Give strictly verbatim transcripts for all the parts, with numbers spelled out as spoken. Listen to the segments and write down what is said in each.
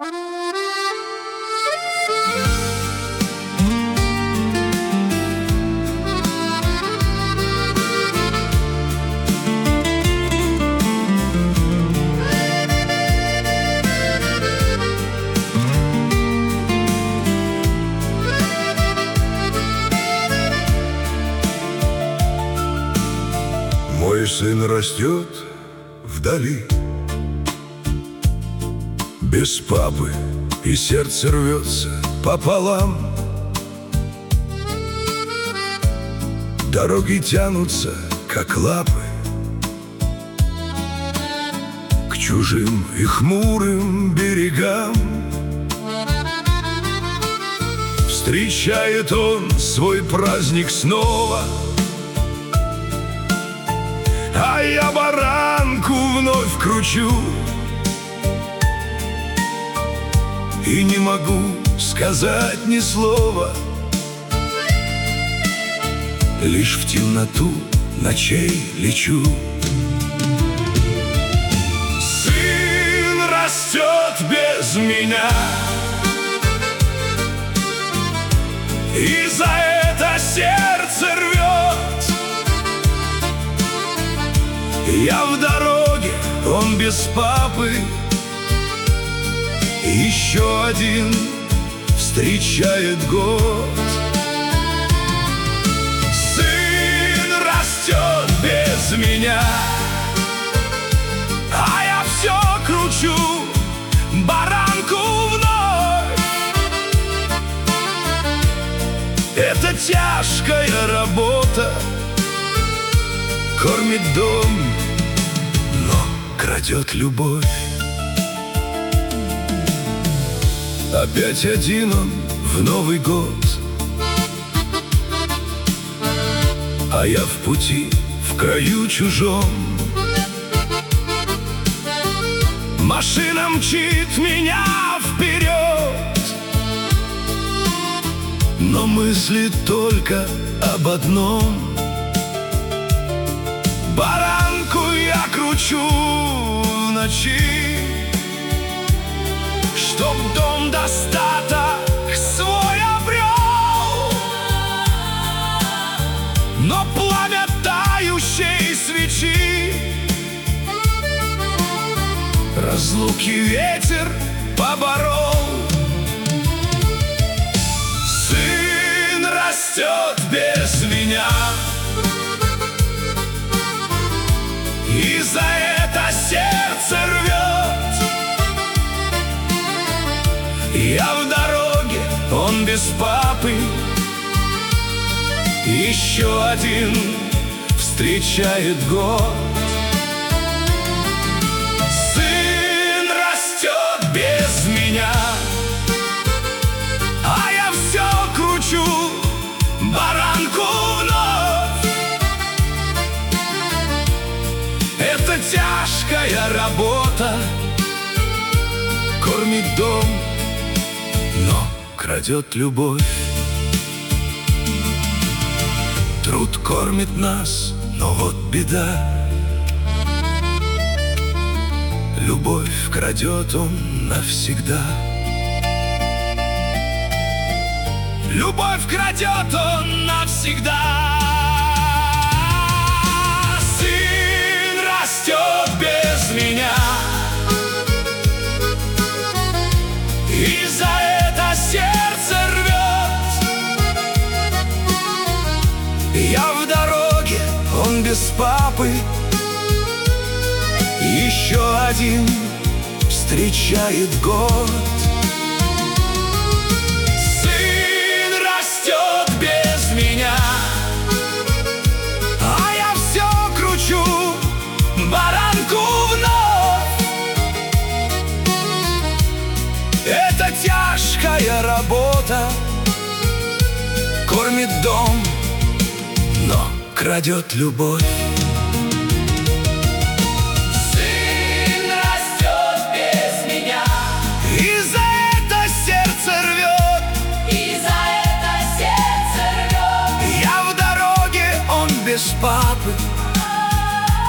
Мой сын растет вдали, без папы, и сердце рвется пополам. Дороги тянутся, как лапы, к чужим и хмурым берегам. Встречает он свой праздник снова, а я баранку вновь кручу и не могу сказать ни слова. Лишь в темноту ночей лечу. Сын растет без меня, и за это сердце рвет. Я в дороге, он без папы, еще один встречает год. Сын растет без меня, а я все кручу баранку вновь. Это тяжкая работа, кормит дом, но крадет любовь. Опять один он в Новый год, а я в пути, в краю чужом. Машина мчит меня вперед, но мысли только об одном. Баранку я кручу в ночи, чтоб дом достаток свой обрел. Но пламя тающей свечи разлуки ветер поборол. Сын растет без меня, и за это сердце рвет. Я в дороге, он без папы, еще один встречает год. Сын растет без меня, а я все кручу баранку вновь. Это тяжкая работа, кормит дом, но крадет любовь. Труд кормит нас, но вот беда. Любовь крадет он навсегда. Любовь крадет он навсегда. Сын растет без меня, и за это сердце рвет. Я в дороге, он без папы, еще один встречает год. Сын растет без меня, а я все кручу баранку вновь. Это тяжкая работа, кормит дом, но крадет любовь. Сын растет без меня, И за это сердце рвет. и за это сердце рвет. Я в дороге, он без папы,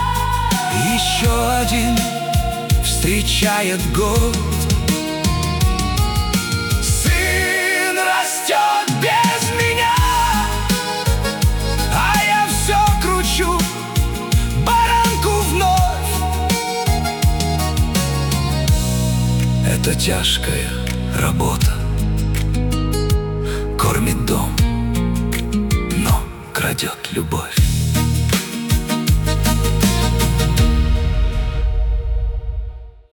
еще один встречает год. Это тяжкая работа, кормит дом, но крадет любовь.